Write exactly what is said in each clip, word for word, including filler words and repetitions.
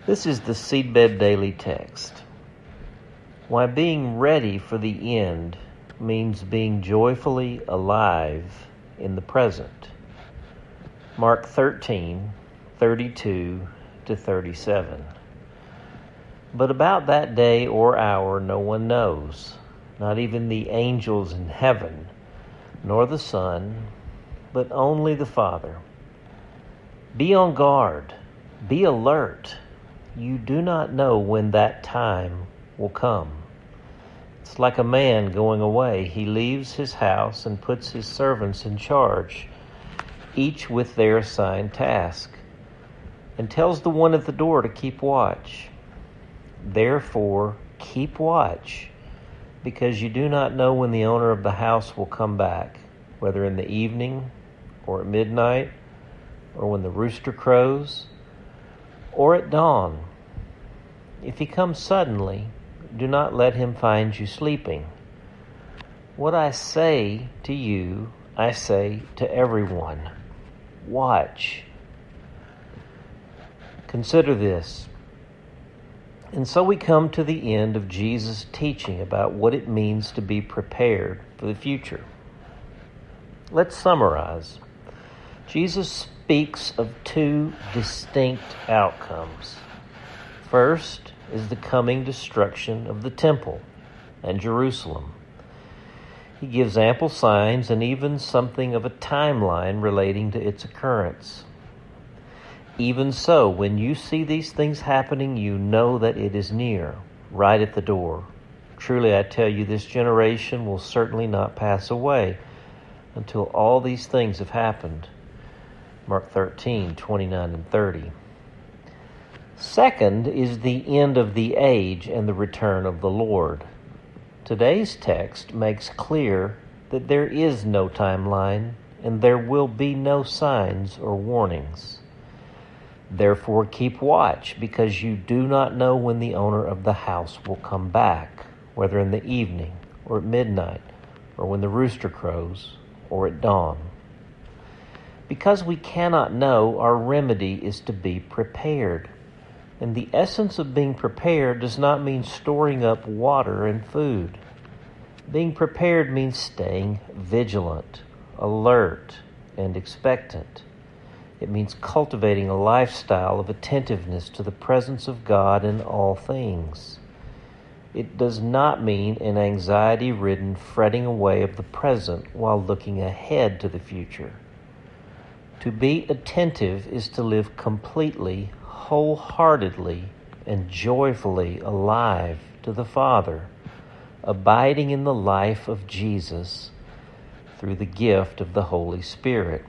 This is the Seedbed Daily Text. Why being ready for the end means being joyfully alive in the present. Mark thirteen, thirty-two to thirty-seven. But about that day or hour no one knows, not even the angels in heaven, nor the Son, but only the Father. Be on guard, be alert. You do not know when that time will come. It's like a man going away. He leaves his house and puts his servants in charge, each with their assigned task, and tells the one at the door to keep watch. Therefore, keep watch, because you do not know when the owner of the house will come back, whether in the evening or at midnight, or when the rooster crows, or at dawn. If he comes suddenly, do not let him find you sleeping. What I say to you, I say to everyone, watch. Consider this. And so we come to the end of Jesus' teaching about what it means to be prepared for the future. Let's summarize. Jesus speaks of two distinct outcomes. First is the coming destruction of the temple and Jerusalem. He gives ample signs and even something of a timeline relating to its occurrence. Even so, when you see these things happening, you know that it is near, right at the door. Truly, I tell you, this generation will certainly not pass away until all these things have happened. Mark thirteen, twenty-nine and thirty. Second is the end of the age and the return of the Lord. Today's text makes clear that there is no timeline and there will be no signs or warnings. Therefore, keep watch, because you do not know when the owner of the house will come back, whether in the evening or at midnight, or when the rooster crows, or at dawn. Because we cannot know, our remedy is to be prepared. And the essence of being prepared does not mean storing up water and food. Being prepared means staying vigilant, alert, and expectant. It means cultivating a lifestyle of attentiveness to the presence of God in all things. It does not mean an anxiety-ridden fretting away of the present while looking ahead to the future. To be attentive is to live completely, wholeheartedly, and joyfully alive to the Father, abiding in the life of Jesus through the gift of the Holy Spirit.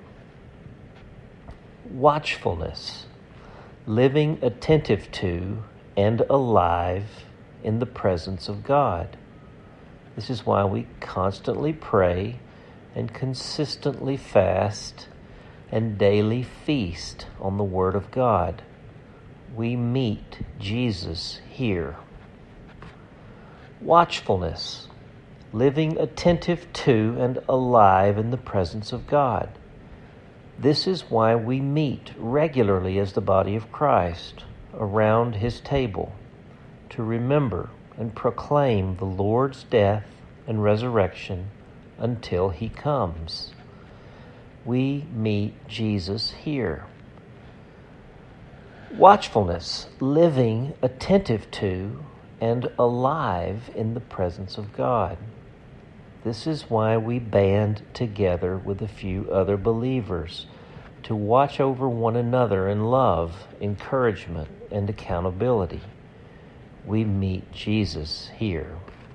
Watchfulness, living attentive to and alive in the presence of God. This is why we constantly pray and consistently fast and daily feast on the Word of God. We meet Jesus here. Watchfulness, living attentive to and alive in the presence of God. This is why we meet regularly as the body of Christ around His table to remember and proclaim the Lord's death and resurrection until He comes. We meet Jesus here. Watchfulness, living attentive to and alive in the presence of God. This is why we band together with a few other believers to watch over one another in love, encouragement, and accountability. We meet Jesus here.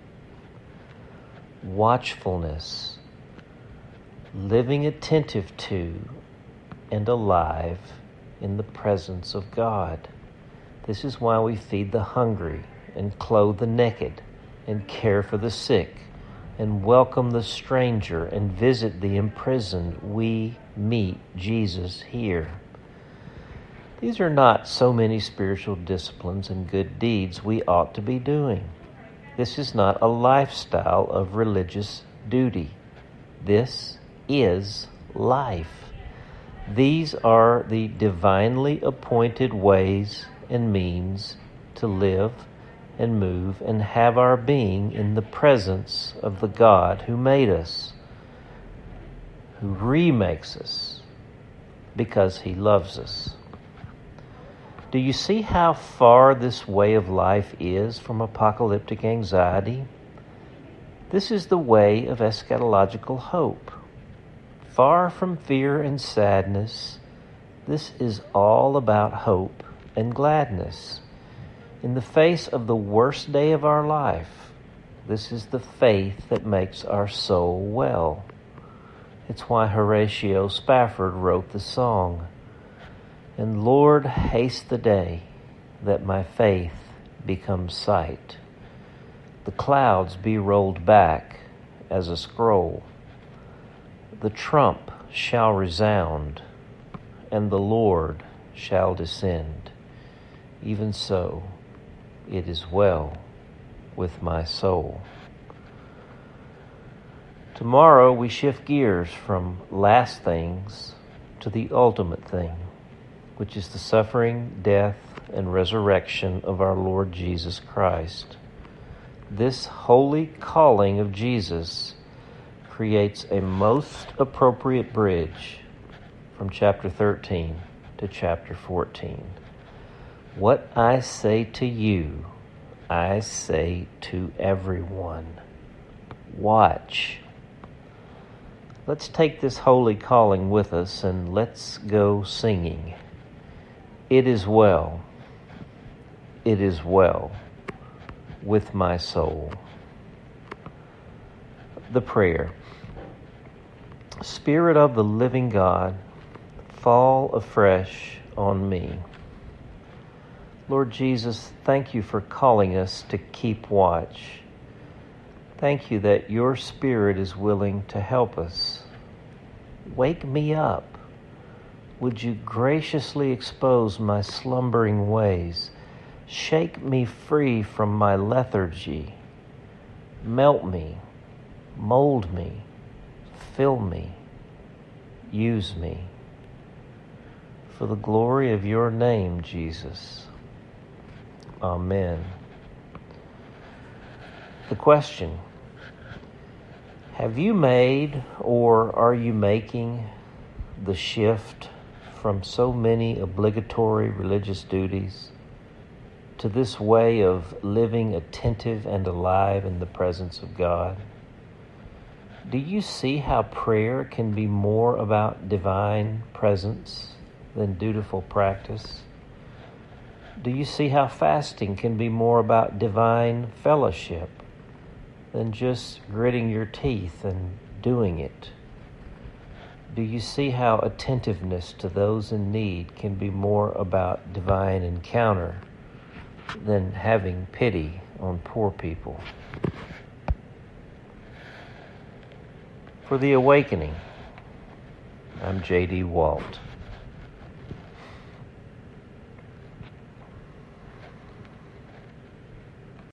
Watchfulness, living attentive to and alive in the presence of God. This is why we feed the hungry and clothe the naked and care for the sick and welcome the stranger and visit the imprisoned. We meet Jesus here. These are not so many spiritual disciplines and good deeds we ought to be doing. This is not a lifestyle of religious duty. This is life. These are the divinely appointed ways and means to live and move and have our being in the presence of the God who made us, who remakes us because he loves us. Do you see how far this way of life is from apocalyptic anxiety? This is the way of eschatological hope. Far from fear and sadness, this is all about hope and gladness. In the face of the worst day of our life, this is the faith that makes our soul well. It's why Horatio Spafford wrote the song, "And Lord, haste the day that my faith becomes sight. The clouds be rolled back as a scroll. The trump shall resound, and the Lord shall descend. Even so, it is well with my soul." Tomorrow we shift gears from last things to the ultimate thing, which is the suffering, death, and resurrection of our Lord Jesus Christ. This holy calling of Jesus creates a most appropriate bridge from chapter thirteen to chapter fourteen. What I say to you, I say to everyone. Watch. Let's take this holy calling with us and let's go singing. It is well, it is well with my soul. The prayer. Spirit of the living God, fall afresh on me. Lord Jesus, thank you for calling us to keep watch. Thank you that your Spirit is willing to help us. Wake me up. Would you graciously expose my slumbering ways? Shake me free from my lethargy. Melt me, mold me, fill me, use me. For the glory of your name, Jesus. Amen. The question: have you made or are you making the shift from so many obligatory religious duties to this way of living attentive and alive in the presence of God? Do you see how prayer can be more about divine presence than dutiful practice? Do you see how fasting can be more about divine fellowship than just gritting your teeth and doing it? Do you see how attentiveness to those in need can be more about divine encounter than having pity on poor people? For The Awakening, I'm J D Walt.